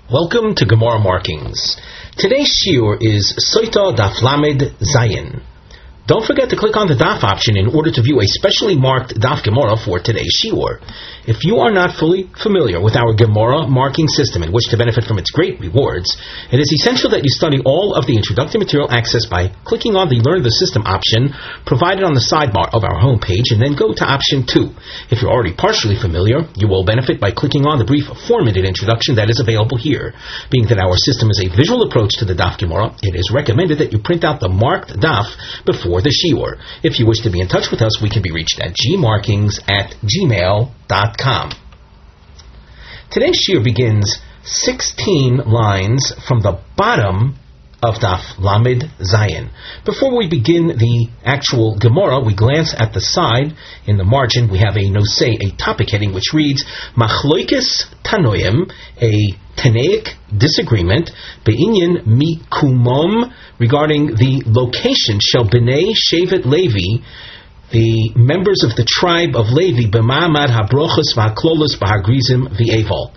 Welcome to Gemara Markings. Today's shiur is Soita Daf Lamed Zayin. Don't forget to click on the Daf option in order to view a specially marked Daf Gemara for today's shiur. If you are not fully familiar with our Gemara marking system and wish to benefit from its great rewards, it is essential that you study all of the introductory material accessed by clicking on the Learn the System option provided on the sidebar of our homepage and then go to option 2. If you're already partially familiar, you will benefit by clicking on the brief 4-minute introduction that is available here. Being that our system is a visual approach to the Daf Gemara, it is recommended that you print out the marked Daf before the shiur. If you wish to be in touch with us, we can be reached at gmarkings@gmail.com. Today's shiur begins 16 lines from the bottom of Daf Lamed Zayin. Before we begin the actual Gemara, we glance at the side. In the margin, we have a nosei, a topic heading, which reads, Machloikes Tanoim, a Tanaic disagreement, Be'inyan Mikumom, regarding the location, Shel B'nai Shevet Levi, the members of the tribe of Levi, B'ma'amad HaBrochos VaHaKlolos BaHaGrizim V'Eval,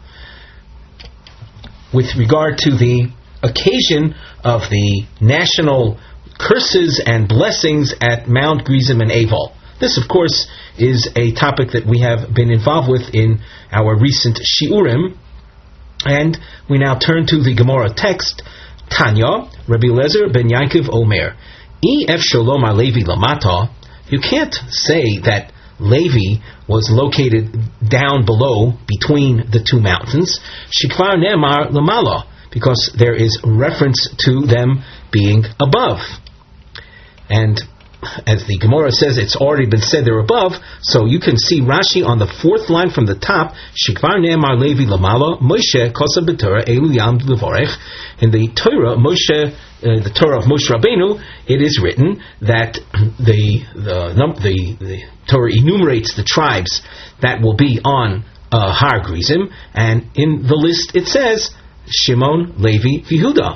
with regard to the occasion of the national curses and blessings at Mount Gerizim and Eval. This, of course, is a topic that we have been involved with in our recent shiurim, and we now turn to the Gemara text. Tanya, Rabbi Eliezer ben Yaakov Omer, Ef Shalom Levi Lamata. You can't say that Levi was located down below between the two mountains. Shikvar Ne'emar Lamala, because there is reference to them being above. And as the Gemara says, it's already been said they're above, so you can see Rashi on the 4th line from the top, Shikvar Ne'emar Levi Lamala, Moshe Kosa B'Torah Elu Yam Levorech. In the Torah, the Torah of Moshe Rabbeinu, it is written that the Torah enumerates the tribes that will be on Har Gerizim, and in the list it says Shimon, Levi, Yehuda.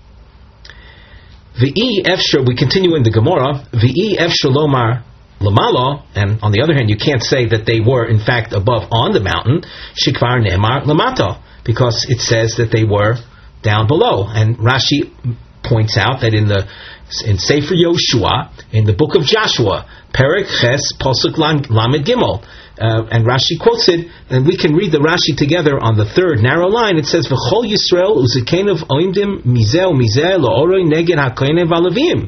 V'i efshar, we continue in the Gemara, V'i efshar lomar lamala, and on the other hand, you can't say that they were in fact above on the mountain, Shikvar Ne'emar Lamata, because it says that they were down below. And Rashi points out that in Sefer Yoshua, in the book of Joshua, Perek Ches Posuk Lamed Gimel, and Rashi quotes it, and we can read the Rashi together on the 3rd narrow line. It says, V'chol Yisrael uzekenav oimdim mizeh u'mizeh lo'oroi neged ha'kohenim v'alevim.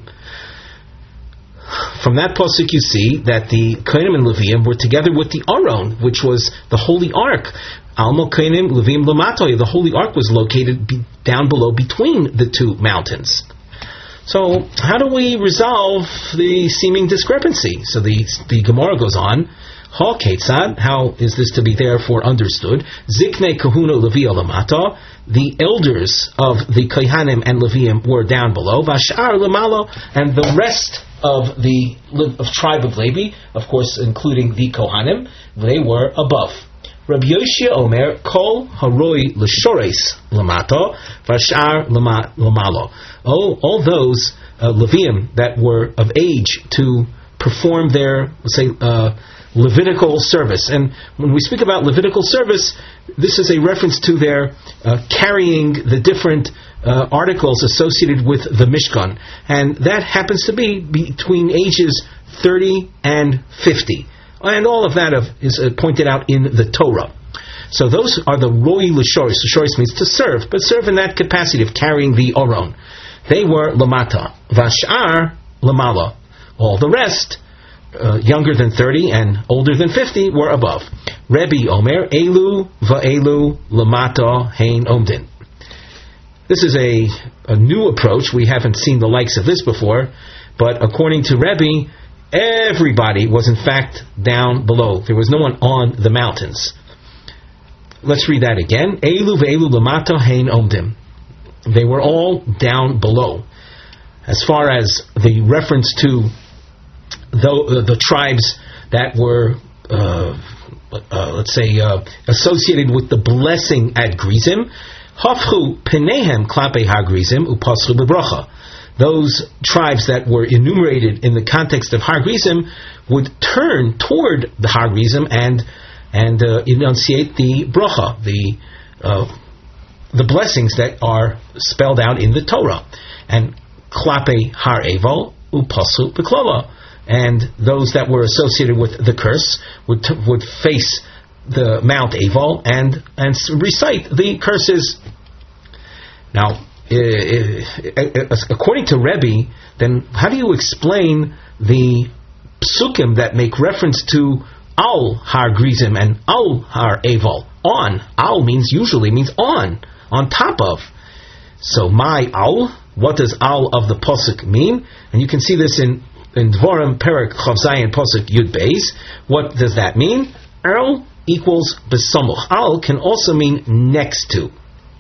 From that pasuk you see that the Kohenim and Levim were together with the Aron, which was the Holy Ark. Almo Kohenim Levim Lamatoy. The Holy Ark was located down below between the two mountains. So how do we resolve the seeming discrepancy? So the Gemara goes on, Ha Ketzad, how is this to be therefore understood? Ziknei Kahuna Levi Lamata, the elders of the Kohanim and Leviim were down below, Vashar Lamalo, and the rest of the tribe of Levi, of course including the Kohanim, they were above. Rabbi Yoshia Omer, Kol Haroi L'Shores Lamato, Vashar Lamalo. All those Leviim that were of age to perform their, let's say, Levitical service. And when we speak about Levitical service, this is a reference to their carrying the different articles associated with the Mishkan. And that happens to be between ages 30 and 50. And all of that is pointed out in the Torah. So those are the Roi L'Shoris. L'Shoris means to serve, but serve in that capacity of carrying the Aron. They were Lamata. Vashar Lamala. All the rest, younger than 30 and older than 50, were above. Rebbe Omer, Elu va'elu lamata hein omdin. This is a new approach. We haven't seen the likes of this before, but according to Rebbe, everybody was in fact down below. There was no one on the mountains. Let's read that again. Elu va'elu lamata hein omdim. They were all down below. As far as the reference to the tribes that were, associated with the blessing at Gerizim, hafchu penehem klape ha-Gerizim upasru bebrocha. Those tribes that were enumerated in the context of Har Gerizim would turn toward the Har Gerizim and enunciate the bracha, the blessings that are spelled out in the Torah. And klape har eval upasu b'klala. And those that were associated with the curse would face the Mount Eval and recite the curses. Now, according to Rebbe, then how do you explain the psukim that make reference to al har grizim and al har eval? On. Al usually means on top of. So my al, what does al of the pasuk mean? And you can see this in Dvarim Perek Chav Zayin pasuk Yud Beis. What does that mean? Al equals besamuch. Al can also mean next to.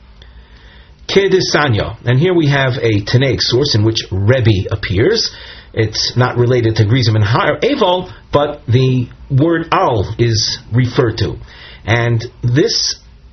Kedisanya. And here we have a Tanaic source in which Rebbe appears. It's not related to Grizim and Har Eval, but the word Al is referred to. And this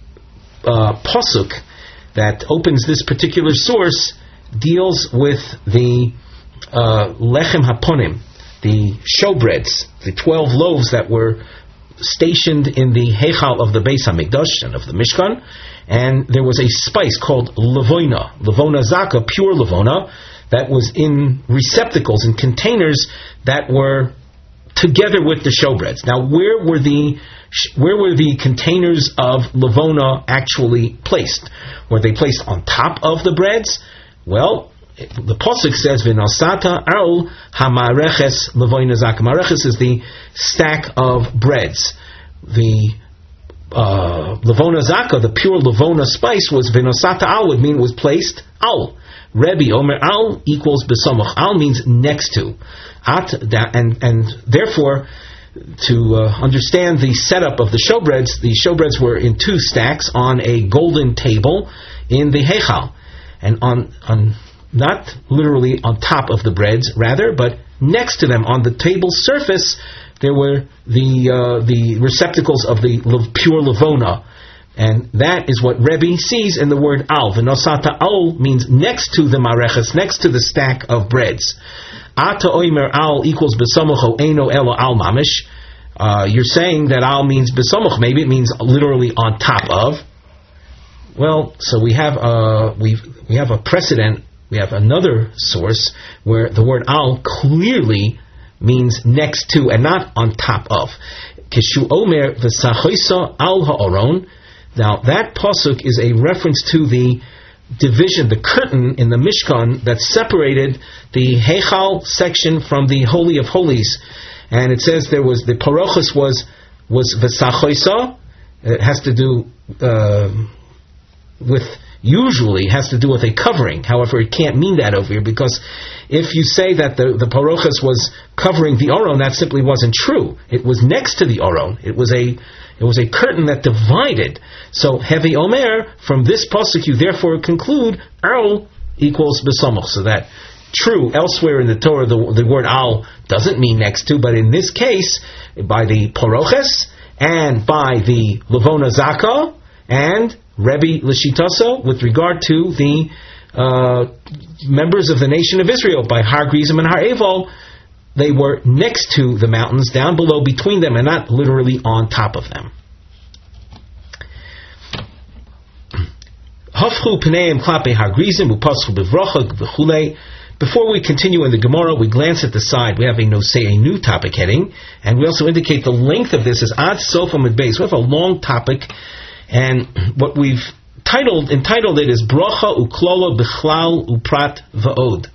pasuk that opens this particular source deals with the lechem haponim, the showbreads, the 12 loaves that were stationed in the heichal of the Beis Hamikdash and of the Mishkan, and there was a spice called levona zaka, pure levona, that was in receptacles and containers that were together with the showbreads. Now, where were the containers of levona actually placed? Were they placed on top of the breads? Well, the pasuk says v'nosata al hamareches levona zaka. Mareches is the stack of breads. The levona zaka, the pure levona spice, was v'nosata al, would mean was placed al. Rebbe Omer al equals besamuch. Al means next to. And therefore, to understand the setup of the showbreads were in two stacks on a golden table in the heichal, and on not literally on top of the breads, rather, but next to them on the table surface, there were the receptacles of the pure levona. And that is what Rebbe sees in the word al. V'nosata al means next to the mareches, next to the stack of breads. Ata oimer al equals besamuch eino elo al mamish. You're saying that al means besamuch. Maybe it means literally on top of. Well, so we have a precedent. We have another source where the word al clearly means next to and not on top of. Kishu omer v'sachoisa al ha'oron. Now, that pasuk is a reference to the division, the curtain in the Mishkan that separated the Heichal section from the Holy of Holies. And it says there was, the parochus was v'sachoisa. It has to do usually has to do with a covering. However, it can't mean that over here, because if you say that the parochus was covering the Aron, that simply wasn't true. It was next to the Aron. It was a curtain that divided. So, Hevi Omer, from this pasuk you therefore conclude, Al equals besamuch. So that, true, elsewhere in the Torah the word Al doesn't mean next to, but in this case, by the parochus, and by the levona zaka, and Rebbe Lishitaso, with regard to the members of the nation of Israel, by Har Grizim and Har Eval, they were next to the mountains, down below, between them, and not literally on top of them. Before we continue in the Gemara, we glance at the side. We have a new topic heading, and we also indicate the length of this is Ad Sofa Midbeis. We have a long topic, and what we've entitled it is Bracha Uklola Bichlal Uprat Va'od.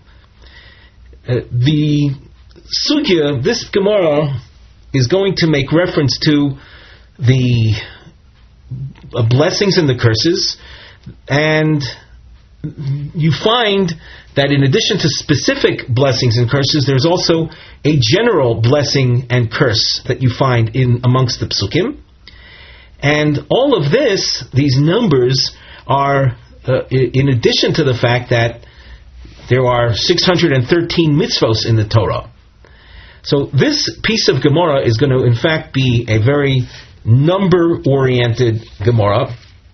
The Sugya, this Gemara, is going to make reference to the blessings and the curses, and you find that in addition to specific blessings and curses, there's also a general blessing and curse that you find in amongst the Psukim. And all of this, these numbers, are in addition to the fact that there are 613 mitzvos in the Torah. So this piece of Gemara is going to, in fact, be a very number-oriented Gemara.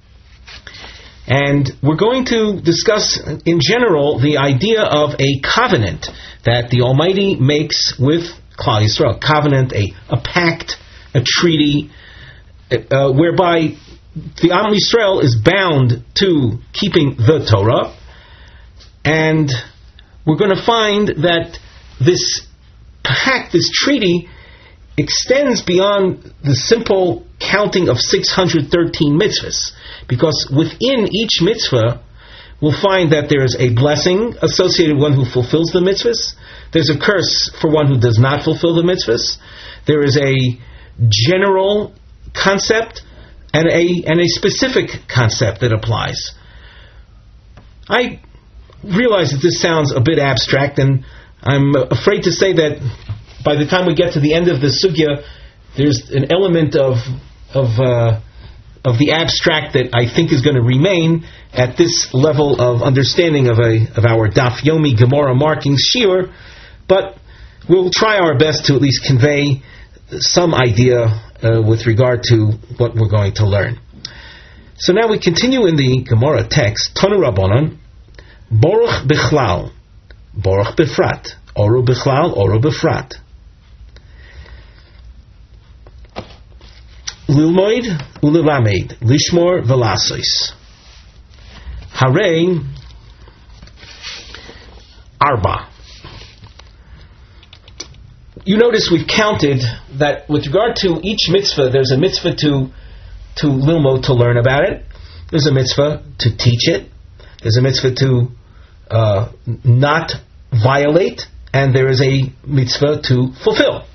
And we're going to discuss, in general, the idea of a covenant that the Almighty makes with Klal Yisrael. Covenant, a pact, a treaty, whereby the Am Yisrael is bound to keeping the Torah, and we're going to find that this pact, this treaty, extends beyond the simple counting of 613 mitzvahs, because within each mitzvah we'll find that there is a blessing associated with one who fulfills the mitzvahs, there's a curse for one who does not fulfill the mitzvahs, there is a general concept and a specific concept that applies. I realize that this sounds a bit abstract, and I'm afraid to say that by the time we get to the end of the sugya, there's an element of the abstract that I think is going to remain at this level of understanding of our Daf Yomi Gemara marking shiur, but we'll try our best to at least convey some idea with regard to what we're going to learn. So now we continue in the Gemara text. Tanu Rabbanon, Boruch Bichlal, Boruch Befrat, Oru Bichlal, Oru Befrat. Lilmoid ulilamed, Lishmor velasois. Harei Arba. You notice we've counted that with regard to each mitzvah, there's a mitzvah to lilmod, to learn about it. There's a mitzvah to teach it. There's a mitzvah to not violate. And there is a mitzvah to fulfill.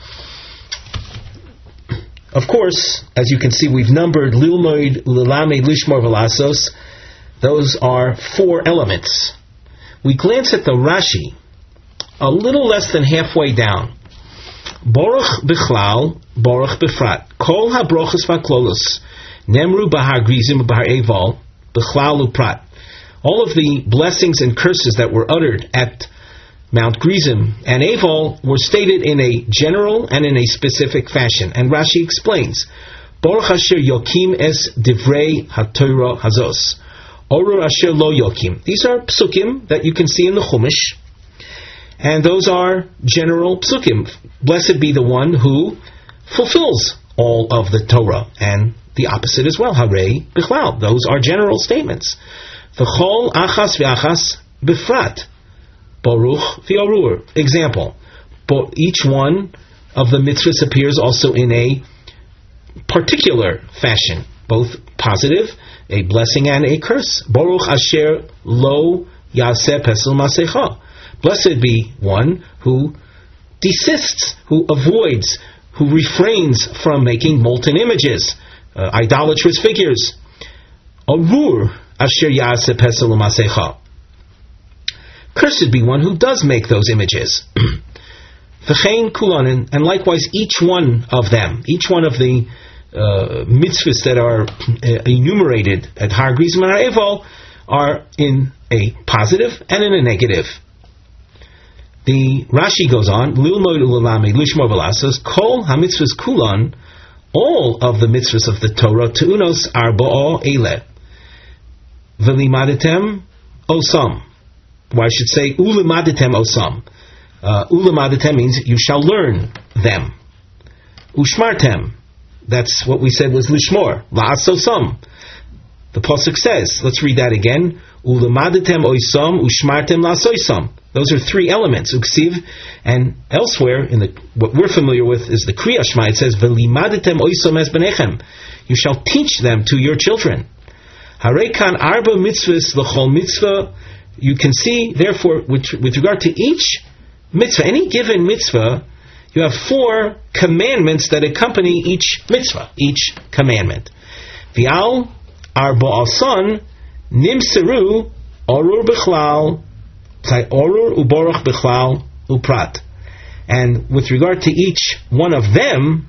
Of course, as you can see, we've numbered lilmod, lilamed, lishmor, velasos. Those are 4 elements. We glance at the Rashi, a little less than halfway down. Boruch bichlal, boruch befrat. Kol habrochas v'klolos nemru bahar grizim bahar eval bichlal uprat. All of the blessings and curses that were uttered at Mount Gerizim and Eval were stated in a general and in a specific fashion. And Rashi explains, Baruch Asher Yokim es Divrei HaTorah Hazos, Orur Asher Lo Yokim. These are psukim that you can see in the Chumash, and those are general psukim. Blessed be the one who fulfills all of the Torah, and the opposite as well. Harei Bichlal. Those are general statements. V'chol achas v'achas befrat. Baruch v'orur. Example. Each one of the mitzvahs appears also in a particular fashion, both positive, a blessing and a curse. Baruch asher lo yaseh pesel masecha. Blessed be one who desists, who avoids, who refrains from making molten images, idolatrous figures. Orur asher yaseh pesel masecha. Cursed be one who does make those images. V'chein kulan, and likewise each one of them, each one of the mitzvahs that are enumerated at Har Gerizim and Har Eval are in a positive and in a negative. The Rashi goes on, Lilmod ulalame lishmor velasos, kol hamitzvahs kulan, all of the mitzvahs of the Torah, te'unos arba'o ele, v'limaditem osam. Well, I should say, ulimaditem osam. Ulimaditem means you shall learn them. Ushmartem, that's what we said was lishmor. La'asosam. The pasuk says, let's read that again. Ulimaditem oisam, ushmartem la'asoisam. Those are 3 elements. Uksiv, and elsewhere, in what we're familiar with is the Kriya Shema. It says, V'limaditem oisam es benechem. You shall teach them to your children. Harekan arba mitzvahs l'chol mitzvah. You can see, therefore, with regard to each mitzvah, any given mitzvah, you have 4 commandments that accompany each mitzvah, each commandment. V'al arba asan nimseru orur bichlal, orur uborach bichlal uprat. And with regard to each one of them,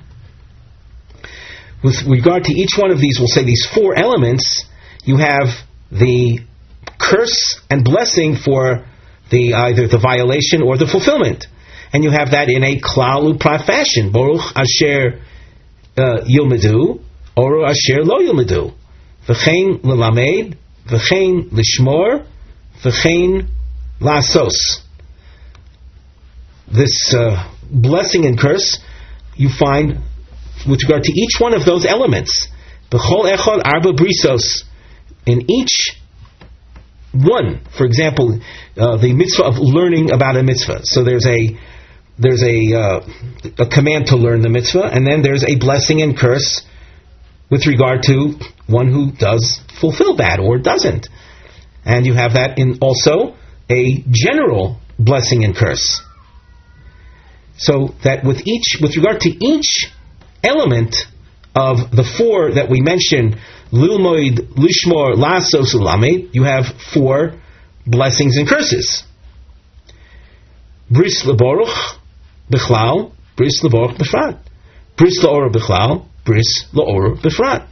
with regard to each one of these, we'll say these 4 elements, you have the curse and blessing for the either the violation or the fulfillment, and you have that in a klal uprat fashion. Baruch asher yilmedu, oru asher lo yilmedu, v'chein lelamed, v'chein lishmor, v'chein lasos. This blessing and curse you find with regard to each one of those elements. B'chol echad arba brisos. In each one, for example, the mitzvah of learning about a mitzvah. So there's a command to learn the mitzvah, and then there's a blessing and curse with regard to one who does fulfill that or doesn't. And you have that in also a general blessing and curse. So that with regard to each element of the four that we mentioned, Lilmoid, Lishmor, Lasos, Lamed, you have four blessings and curses. Bris Lebaruch Bichlal, Bris Lebaruch Befrat. Bris Laor Bichlal, Bris Laor Befrat.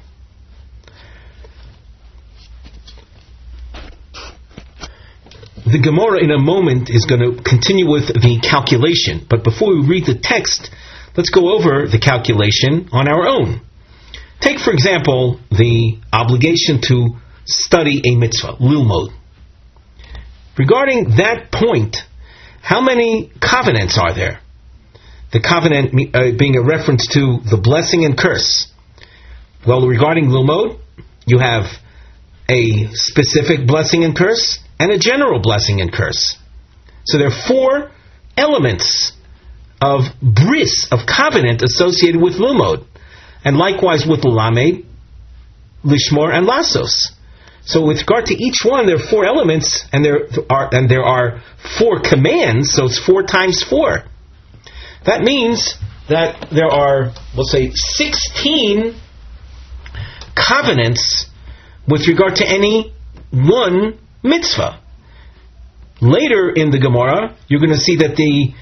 The Gemara in a moment is going to continue with the calculation, but before we read the text, let's go over the calculation on our own. Take, for example, the obligation to study a mitzvah, lilmod. Regarding that point, how many covenants are there? The covenant being a reference to the blessing and curse. Well, regarding lilmod, you have a specific blessing and curse and a general blessing and curse. So there are four elements of bris, of covenant, associated with lilmod. And likewise with Lamed, Lishmor, and Lasos. So with regard to each one, there are four elements, and there are four commands, so it's 4 times 4. That means that there are, we'll say, 16 covenants with regard to any one mitzvah. Later in the Gemara, you're going to see that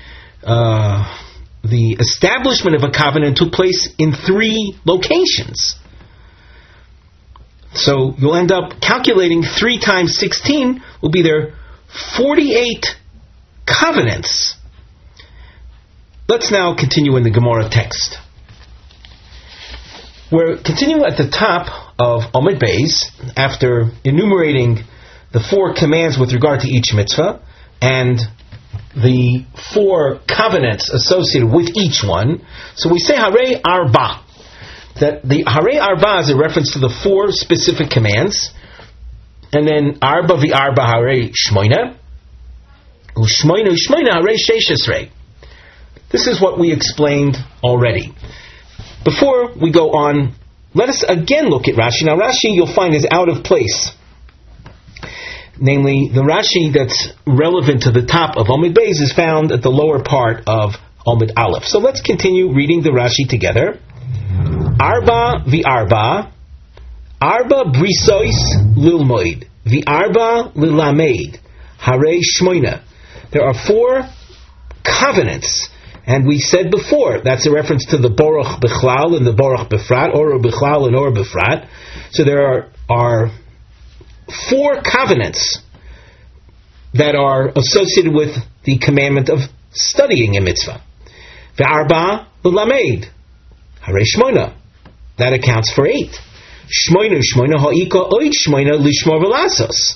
the establishment of a covenant took place in 3 locations. So you'll end up calculating 3 times 16 will be there 48 covenants. Let's now continue in the Gemara text. We're continuing at the top of Amud Beis after enumerating the 4 commands with regard to each mitzvah and the 4 covenants associated with each one. So we say Harei Arba. That the Harei Arba is a reference to the 4 specific commands. And then Arba v'Arba Harei Shmoina. U'Shmoina Harei Sheshesrei. This is what we explained already. Before we go on, let us again look at Rashi. Now Rashi you'll find is out of place. Namely, the Rashi that's relevant to the top of Amud Beis is found at the lower part of Amud Aleph. So let's continue reading the Rashi together. Arba v'Arba, Arba brisois lilmoid, v'Arba lilamed, Harei Shmoina. There are 4 covenants, and we said before that's a reference to the Boruch Bichlal and the Boruch Befrat, Or Bichlal and Or Befrat. So there are 4 covenants that are associated with the commandment of studying a mitzvah. Ve'arba l'lamed, harei shmoina. That accounts for 8. Shmoina ha'ika oid shmoina lishmor v'lasos.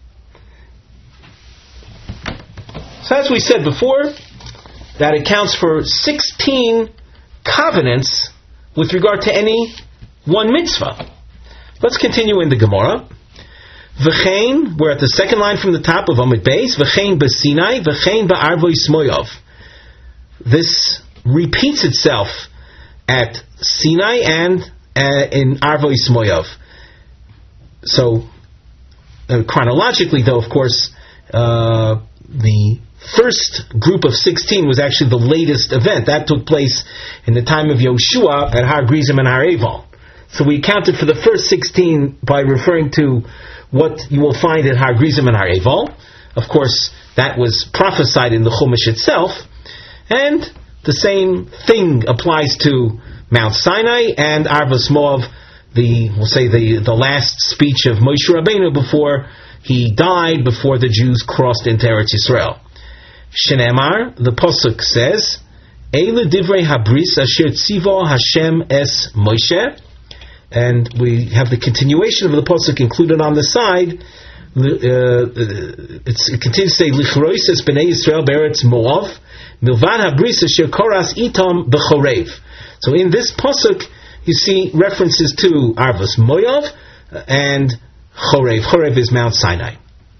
So as we said before, that accounts for 16 covenants with regard to any one mitzvah. Let's continue in the Gemara. V'chein, we're at the second line from the top of Amud Beis. V'chein b'Sinai, v'chein ba'arvoi smoyov. This repeats itself at Sinai and in Arvoi Smoyov. So, chronologically, though, of course, the first group of 16 was actually the latest event. That took place in the time of Yoshua at Har Grizim and Har Eval. So we accounted for the first 16 by referring to what you will find at Har Grizim and Har Eval. Of course, that was prophesied in the Chumash itself. And the same thing applies to Mount Sinai and Arvos Moav, the last speech of Moshe Rabbeinu before he died, before the Jews crossed into Eretz Yisrael. Shenemar, the Pasuk says, Eile divrei habris asher tzivo Hashem es Moshe. And we have the continuation of the Pasuk included on the side. It continues to say, Lichrois es b'nei Yisrael be'eretz Moav, milvad habris asher koras itam b'chorev. So in this pasuk, you see references to Arvos Moav and Chorev. Chorev is Mount Sinai.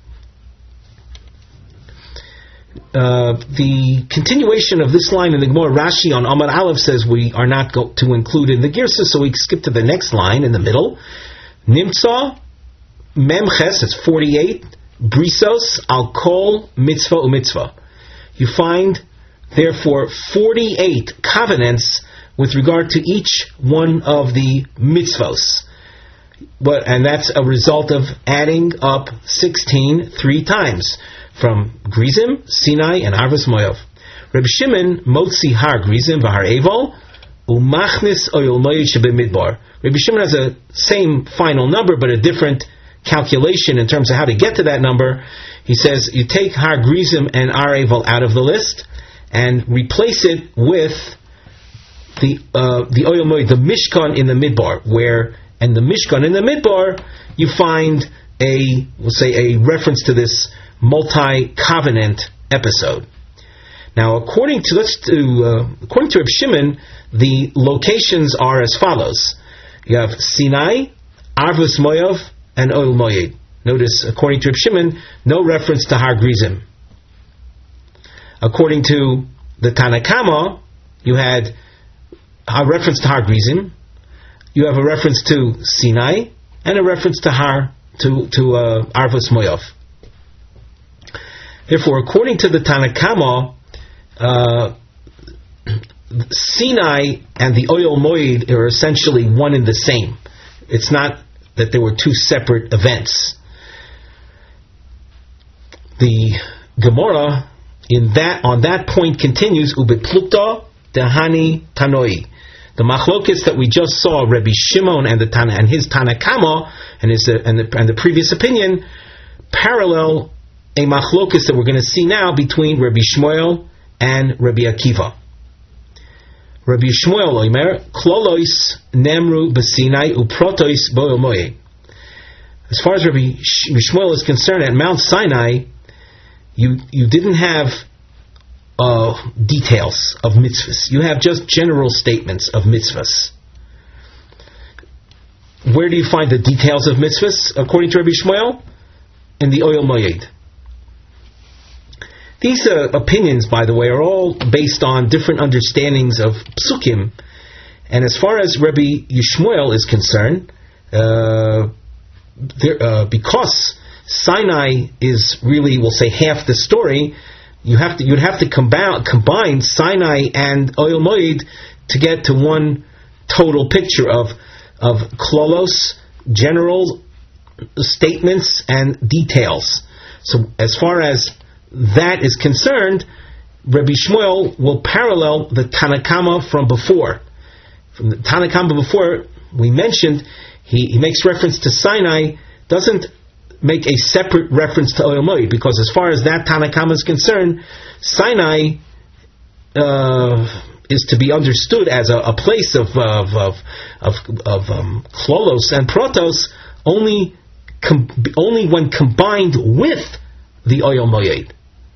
The continuation of this line in the Gemara, Rashi on Amar Aleph says we are not to include in the Girsa, so we skip to the next line in the middle. Nimtza Memches, it's 48, Brisos al Kol Mitzvah u'Mitzvah. You find, therefore, 48 covenants with regard to each one of the mitzvos. And that's a result of adding up 16 3 times, from Grizim, Sinai, and Arvos Moav. Reb Shimon motzi har Grizim v'har Eval u'machnis oyel moed shebemidbar. Reb Shimon has a same final number, but a different calculation in terms of how to get to that number. He says you take har Grizim and Ar Eval out of the list and replace it with the oyel moed, the Mishkan in the Midbar, and the Mishkan in the Midbar you find a reference to this multi-covenant episode. Now, according to Reb Shimon, the locations are as follows. You have Sinai, Arvos Moav, and Oyel Moed. Notice, according to Reb Shimon, no reference to Har Grizim. According to the Tanna Kama, you had a reference to Har Grizim, you have a reference to Sinai, and a reference to Arvos Moav. Therefore, according to the Tanna Kama, Sinai and the Oyel Moed are essentially one and the same. It's not that there were two separate events. The Gemara on that point continues, Ubeplukta Dehani Tanoi. The machlokes that we just saw, Rabbi Shimon and his Tanna Kama and the previous opinion, parallel a machlokes that we're going to see now between Rabbi Shmuel and Rabbi Akiva. Rabbi Shmuel oimer klolois nemru b'Sinai uprotois bo'el moed. As far as Rabbi Shmuel is concerned, at Mount Sinai, you didn't have details of mitzvahs. You have just general statements of mitzvahs. Where do you find the details of mitzvahs, according to Rabbi Shmuel? In the Oyel Moed. These opinions, by the way, are all based on different understandings of psukim. And as far as Rabbi Yishmael is concerned, because Sinai is really, we'll say, half the story, you'd have to combine Sinai and Oyel Moed to get to one total picture of klolos, general statements, and details. So as far as that is concerned, Rabbi Shmuel will parallel the Tanna Kama from before. From the Tanna Kama before, we mentioned, he makes reference to Sinai, doesn't make a separate reference to Oyel Moed, because as far as that Tanna Kama is concerned, Sinai is to be understood as a place of klolos and protos only when combined with the Oyel Moed.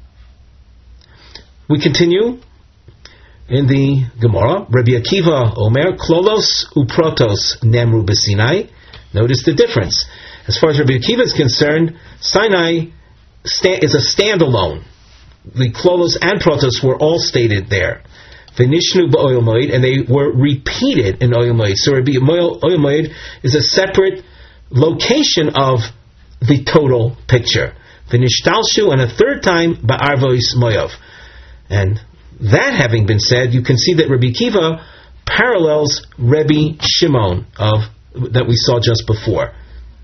We continue in the Gemara. Rabbi Akiva Omer klolos uprotos nemru b'Sinai. Notice the difference. As far as Rabbi Akiva is concerned, Sinai is a standalone. The klolos and protos were all stated there. V'nishnu b'Oyel Moed, and they were repeated in Oyel Moed. So Rabbi Oyel Moed is a separate location of the total picture. V'nishtalshu, and a third time ba'arvos Moav. And that having been said, you can see that Rabbi Akiva parallels Rabbi Shimon that we saw just before.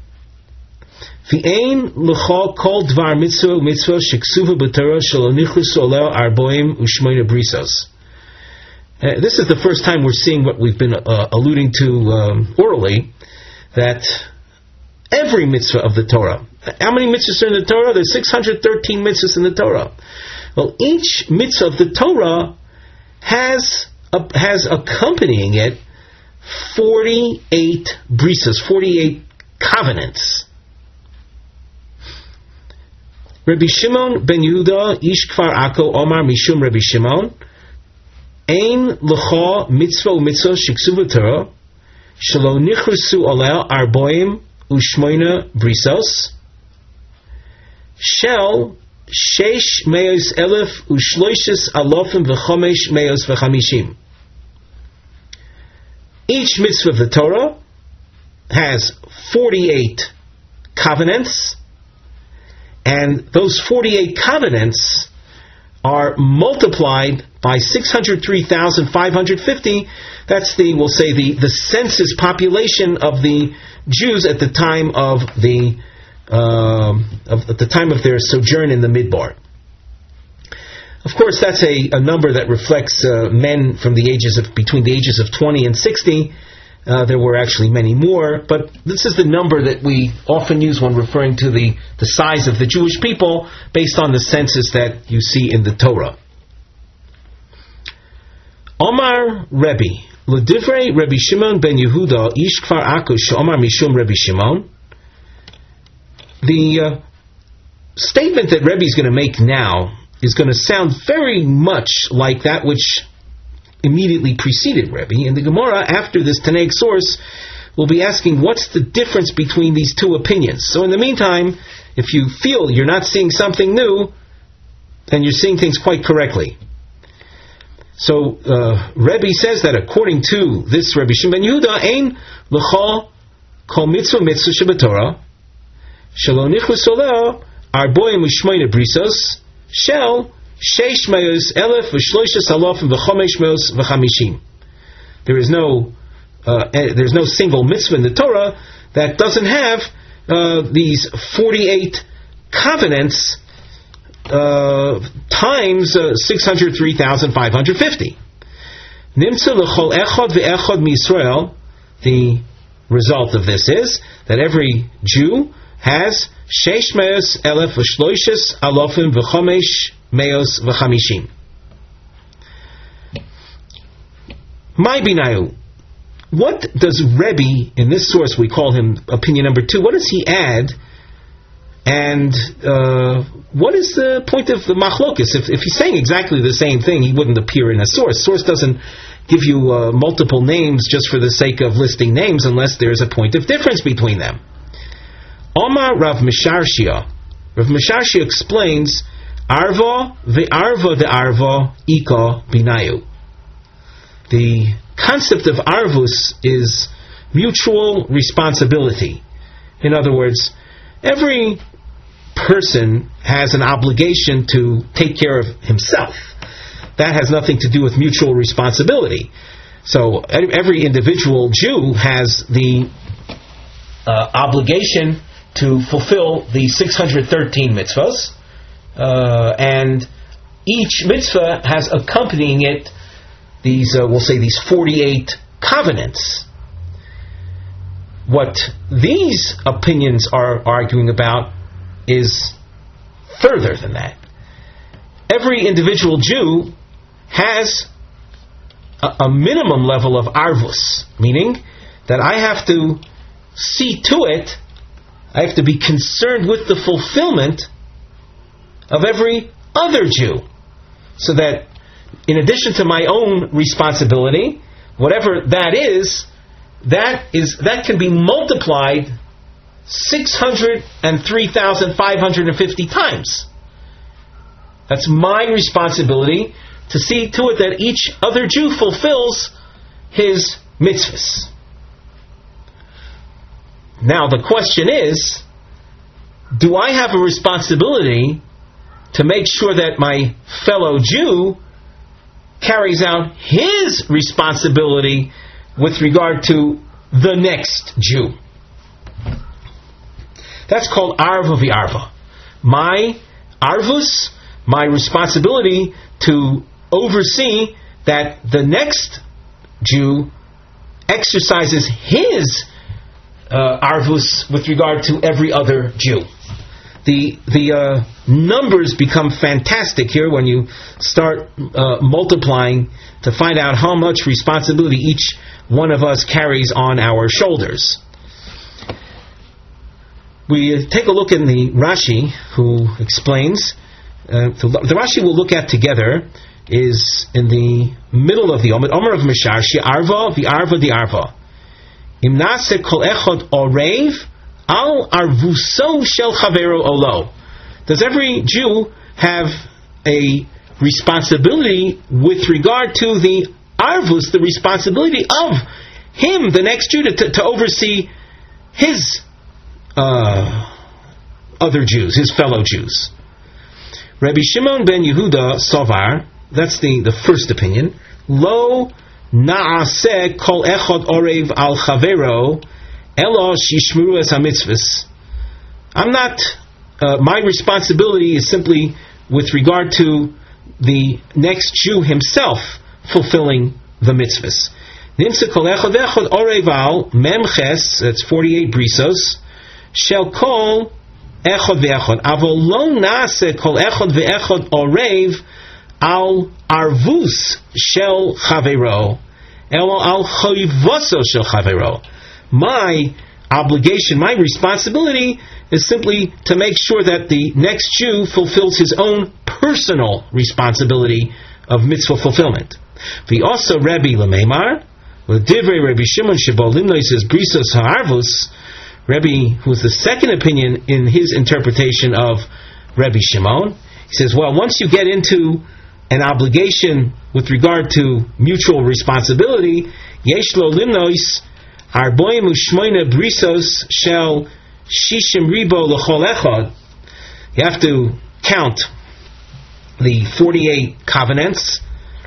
V'ein l'chol kol dvar mitzvah sheksuva b'Torah shelo nichlusu oleo arboim u'shmoina brisos. This is the first time we're seeing what we've been alluding to orally, that every mitzvah of the Torah. How many mitzvahs are in the Torah? There's 613 mitzvahs in the Torah. Well, each mitzvah of the Torah has accompanying it 48 brisos, 48 covenants. Rabbi Shimon ben Yehuda, Ish Kfar Akko, Omar Mishum Rabbi Shimon, Ein L'cha Mitzvah U'Mitzvah Sheksuv Torah, Shelo nichrusu olel arboim ushmoina brisos. Shel sheish meos elef ushloishes alofim v'chomesh meos v'chamishim. Each mitzvah of the Torah has 48 covenants, and those 48 covenants are multiplied by 603,550. That's we'll say the census population of the Jews at the time of their sojourn in the Midbar. Of course, that's a number that reflects men from between the ages of 20 and 60. There were actually many more, but this is the number that we often use when referring to the size of the Jewish people based on the census that you see in the Torah. Omar Rebbe, L'divrei Rebbe Shimon ben Yehuda, Ish Kfar Akush, Omar Mishum Rebbe Shimon. The statement that Rebbe is going to make now is going to sound very much like that which immediately preceded Rebbe. In the Gemara, after this Tanaic source, we'll be asking what's the difference between these two opinions. So in the meantime, if you feel you're not seeing something new, then you're seeing things quite correctly. So Rebbe says that according to this Rebbe Shimon ben Yehuda, ein l'chol kol mitzvah mitzvah shebetorah shelo nichus oleh arboim u'shmoina brisos shel sheish meos elef v'shloishes alofim v'chomesh meos v'chamishim. There's no single mitzvah in the Torah that doesn't have these 48 covenants times 603,550. Nimtza l'chol echad ve'echad miYisrael. The result of this is that every Jew has sheish meos elef v'shloishes alofim v'chomesh meos v'chamishim. My binayu. What does Rebbe, in this source we call him opinion number 2, what does he add? And what is the point of the machlokus? If he's saying exactly the same thing, he wouldn't appear in a source. Source doesn't give you multiple names just for the sake of listing names unless there's a point of difference between them. Omar Rav Misharshia. Rav Misharshia explains, Arva ve'arva ika binayu. The concept of arvus is mutual responsibility. In other words, every person has an obligation to take care of himself. That has nothing to do with mutual responsibility. So every individual Jew has the obligation to fulfill the 613 mitzvahs, and each mitzvah has accompanying it these 48 covenants. What these opinions are arguing about is further than that. Every individual Jew has a minimum level of arvus, meaning that I have to see to it, I have to be concerned with the fulfillment of every other Jew, so that in addition to my own responsibility, whatever that can be multiplied 603,550 times. That's my responsibility to see to it that each other Jew fulfills his mitzvahs. Now the question is, do I have a responsibility to make sure that my fellow Jew carries out his responsibility with regard to the next Jew? That's called arva v'arva. My arvus, my responsibility to oversee that the next Jew exercises his arvus with regard to every other Jew. The numbers become fantastic here when you start multiplying to find out how much responsibility each one of us carries on our shoulders. We take a look in the Rashi, who explains. The Rashi we'll look at together is in the middle of the Omer of Misharshi, Arva, the Arva, the Arva. Imnase kol echad orev al arvuso shel chavero olo. Does every Jew have a responsibility with regard to the arvus, the responsibility of him, the next Jew, to oversee his other Jews, his fellow Jews? Rabbi Shimon ben Yehuda Sovar, that's the first opinion. Lo naaseh kol echad orev al chavero elo shishmuru es hamitzvos. I'm not. My responsibility is simply with regard to the next Jew himself fulfilling the mitzvahs. Nimsa kol echad v'echad orev al memches. That's 48 brisos. Shel kol echad v'echad. Avol lo naaseh kol echad v'echad orev al arvus shel chavero elo al choivoso shel chavero. My obligation, my responsibility is simply to make sure that the next Jew fulfills his own personal responsibility of mitzvah fulfillment. The also Rabbi Lememar, with Divrei Rabbi Shimon Shebo Limnoi says brisos ha'arvus. Rabbi, who is the second opinion in his interpretation of Rabbi Shimon, he says, well, once you get into an obligation with regard to mutual responsibility, yesh lo limnois arboim u'shmoina brisos shel shishim ribo l'chol echad. You have to count the 48 covenants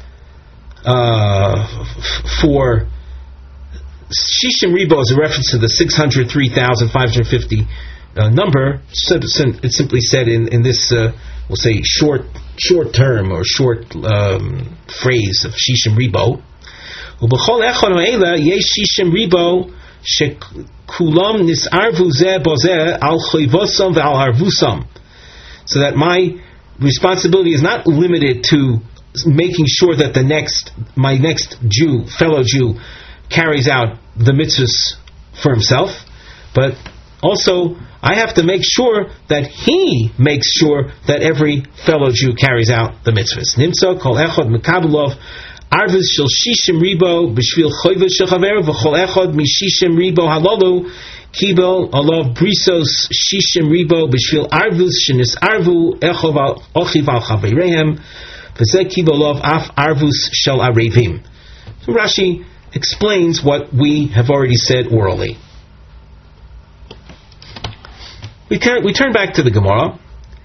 for shishim ribo is a reference to the 603,550 number. It's simply said in this we'll say short term or short phrase of shishim ribo. Ubechol echad ha'ela yesh shishim ribo shekulam nisarvu zeh bozeh al choivosam ve'al arvusam. So that my responsibility is not limited to making sure that my next Jew, fellow Jew, carries out the mitzvahs for himself, but also I have to make sure that he makes sure that every fellow Jew carries out the mitzvahs. Nimtza kol echad mekabelov arvus shel shishim ribo b'shvil choivos shel chaver v'chol echad mishishim ribo halolu kibel alav brisos shishim ribo b'shvil arvus shenis arvu echov ochiv al chaverehem v'zeh kibel alav af arvus shel arevim. So Rashi explains what we have already said orally. We turn back to the Gemara.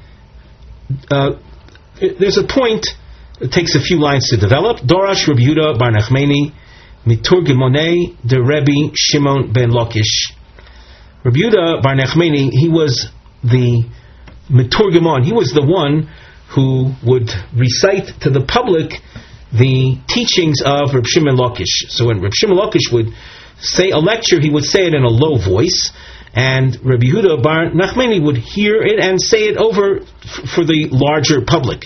There's a point. It takes a few lines to develop. Dorash Rabbi Yehuda bar Nachmani miturgimonei de Rabbi Shimon ben Lakish. Rabbi Yehuda bar Nachmani, he was the miturgimon. He was the one who would recite to the public the teachings of Rabbi Shimon Lakish. So when Rabbi Shimon Lakish would say a lecture, he would say it in a low voice, and Rabbi Yehuda bar Nachmani would hear it and say it over for the larger public.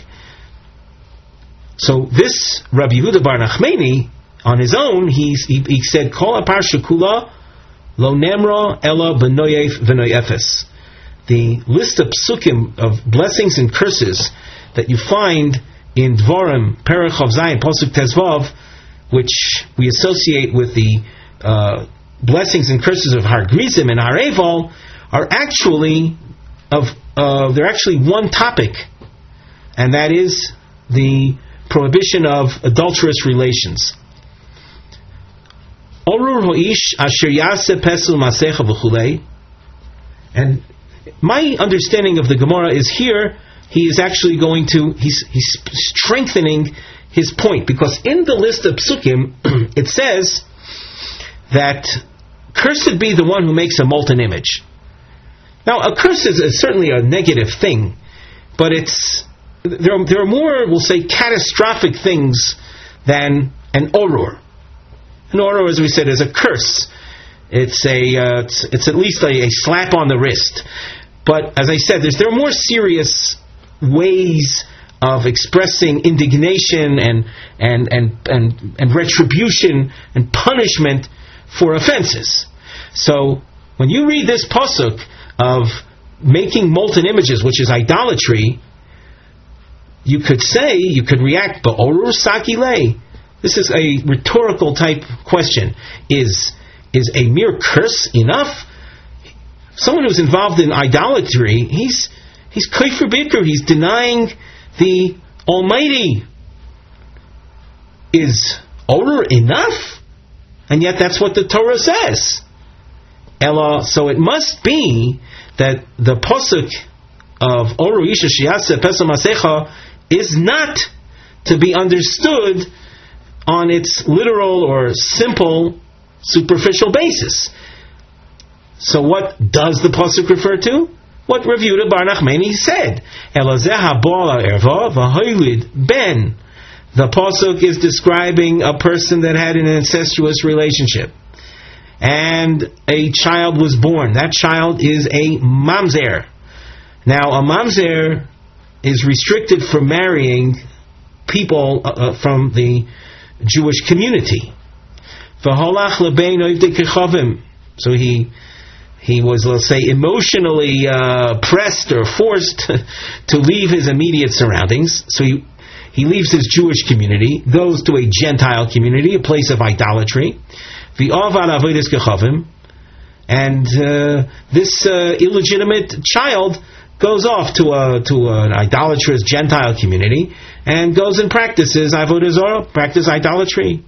So this Rabbi Yehuda bar Nachmani, on his own, he said, Kol aparsha kula lo nemra ela b'noyef v'noyefes. The list of psukim, of blessings and curses that you find in Dvarim, Perek Chav Zayin, Pasuk Tezvav, which we associate with the blessings and curses of Har Grizim and Har Eval, are actually they're actually one topic, and that is the prohibition of adulterous relations. Orur ho'ish asher yaseh pesul masecha v'chulei. And my understanding of the Gemara is here, he is actually he's strengthening his point, because in the list of psukim, it says that cursed be the one who makes a molten image. Now, a curse is certainly a negative thing, but there are more, we'll say, catastrophic things than an orur. An orur, as we said, is a curse. It's at least a slap on the wrist. But as I said, there are more serious ways of expressing indignation and retribution and punishment for offenses. So when you read this pasuk of making molten images, which is idolatry, you could react, Ba'orur Saki Lei. This is a rhetorical type question. Is is a mere curse enough? Someone who's involved in idolatry, he's kafir bikr, he's denying the Almighty. Is order enough? And yet that's what the Torah says. Ella, so it must be that the pasuk of Oru Isha Shiatse Pesach Masecha is not to be understood on its literal or simple, superficial basis. So what does the pasuk refer to? What Rav Yehuda Bar Nachmani said. Elazeh habala erva v'hoylid ben. The pasuk is describing a person that had an incestuous relationship, and a child was born. That child is a mamzer. Now, a mamzer is restricted from marrying people from the Jewish community. So he was, let's say, emotionally pressed or forced to leave his immediate surroundings. So he leaves his Jewish community, goes to a Gentile community, a place of idolatry. And this illegitimate child goes off to an idolatrous Gentile community and goes and practices avodah zarah, practice idolatry.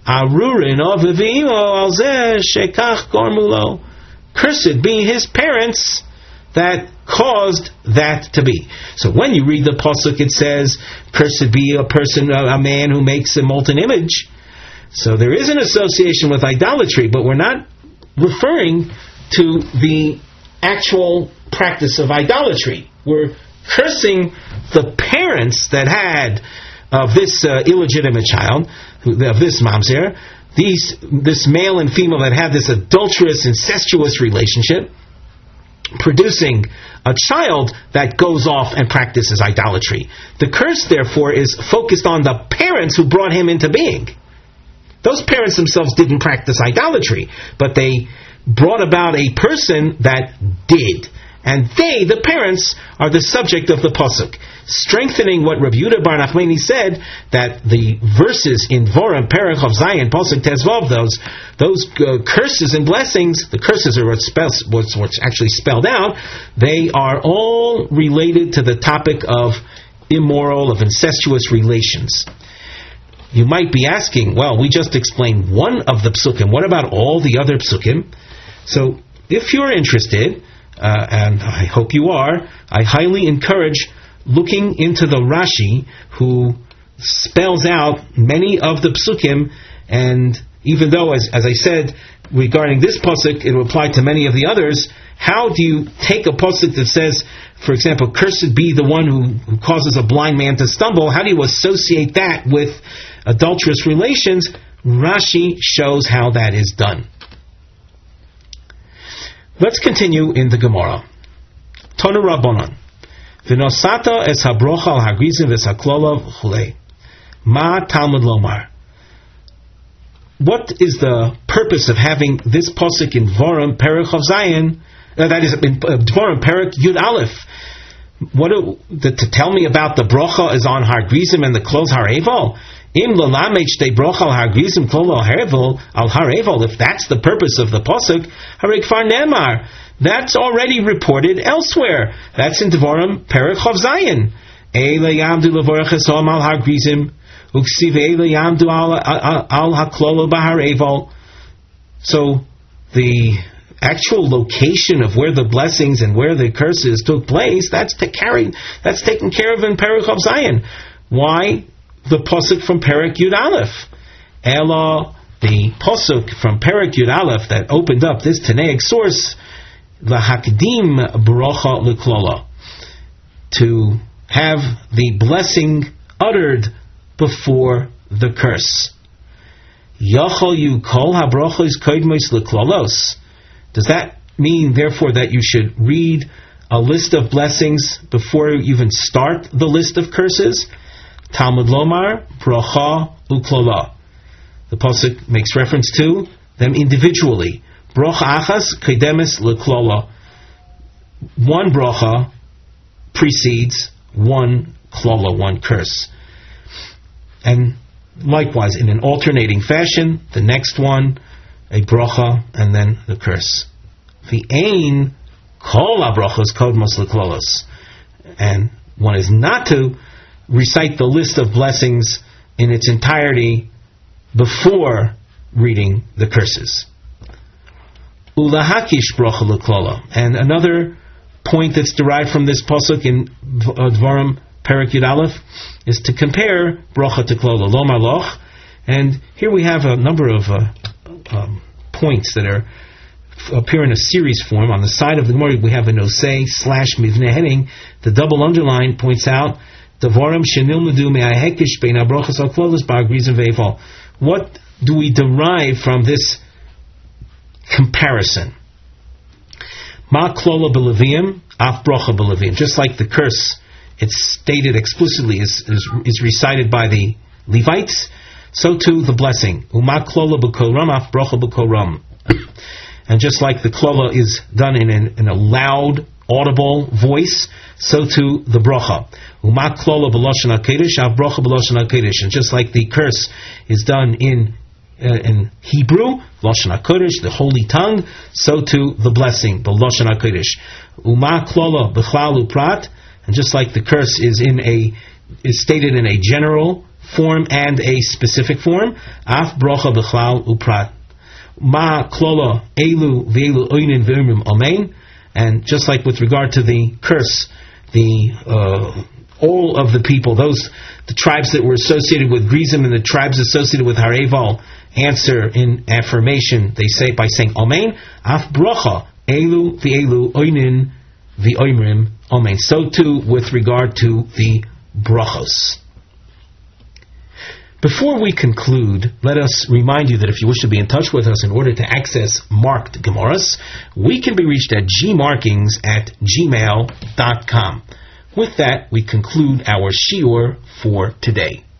Cursed be his parents that caused that to be. So when you read the pasuk, it says, "Cursed be a man who makes a molten image." So there is an association with idolatry, but we're not referring to the actual practice of idolatry. We're cursing the parents that had of this illegitimate child, of this mamzer, this male and female that had this adulterous, incestuous relationship, producing a child that goes off and practices idolatry. The curse, therefore, is focused on the parents who brought him into being. Those parents themselves didn't practice idolatry, but they brought about a person that did. And they, the parents, are the subject of the pasuk, strengthening what Rav Yehuda Bar Nachmani said, that the verses in Dvorim, Perek of Zion, pasuk Tezvav, those curses and blessings, the curses are what's actually spelled out, they are all related to the topic of immoral, of incestuous relations. You might be asking, well, we just explained one of the psukim, what about all the other psukim? So, if you're interested, and I hope you are, I highly encourage looking into the Rashi, who spells out many of the psukim, and even though, as I said, regarding this pasuk, it will apply to many of the others, how do you take a pasuk that says, for example, cursed be the one who causes a blind man to stumble, how do you associate that with adulterous relations? Rashi shows how that is done. Let's continue in the Gemara. Tonu Rabbanan. V'nosata es habrocha al hagrizim v'saklolo v'chulei. Ma Talmud lomar. What is the purpose of having this pasuk in Dvorim, Perek of Zion, that is, in Dvorim, Perek Yud Aleph? To tell me about the brocha is on Hargrizim and the clothes Harevel? Im lalamech de brocha al Hargrizim klolo al Harevel. If that's the purpose of the pasuk, Harei kfar nemar. That's already reported elsewhere. That's in Dvorim, Perek of Zion. Eile yamdu levorach esom al Hargrizim uksiv eile yamdu al haklolo baharevel. So the actual location of where the blessings and where the curses took place, that's taken care of in Perek of Zion. Why the pasuk from Perek Yud Aleph? Ela, the pasuk from Perek Yud Aleph that opened up this Tanaic source, lahakdim bracha leklola, to have the blessing uttered before the curse. Yachol yu kol habrachos koidmos leklolos. Does that mean, therefore, that you should read a list of blessings before you even start the list of curses? Talmud lomar, bracha uklola. The pasuk makes reference to them individually. Bracha achas kedemes leklola. One bracha precedes one klola, one curse. And likewise, in an alternating fashion, the next one a bracha and then the curse. V'ein kol habrachos kodmos leklolos, and one is not to recite the list of blessings in its entirety before reading the curses. Ulahakish bracha leklola, and another point that's derived from this pasuk in Dvarim Perek Yud Aleph is to compare bracha to klola, lo maloch, and here we have a number of points that appear in a series form. On the side of the Gemara we have an osei / mivneh heading. The double underline points out Dvarim shenilmadu me'ahekish bein habrachos haklolos ba'agrizim ve'eval. What do we derive from this comparison? Ma klola b'leviim, af bracha b'leviim. Just like the curse, it's stated explicitly, is recited by the Levites, so too the blessing. Uma klola b'kol ram, af bracha b'kol ram. And just like the klola is done in a loud, audible voice, so too the bracha. Uma klola b'loshen hakodesh, af bracha b'loshen hakodesh. And just like the curse is done in Hebrew, Lashon HaKodesh, the holy tongue, so too the blessing, the Lashon HaKodesh. Uma klola b'chlal uprat, and just like the curse is stated in a general form and a specific form, af bracha b'chlal uprat. Ma klola elu v'elu oinin v'umrim amen, and just like with regard to the curse, all of the people, the tribes that were associated with Grizim and the tribes associated with Hareval, answer in affirmation, they say by saying Amen, af bracha, elu v'elu oinin v'oimrim amen. So too with regard to the brachos. Before we conclude, let us remind you that if you wish to be in touch with us in order to access marked Gemaras, we can be reached at gmarkings@gmail.com. With that, we conclude our shiur for today.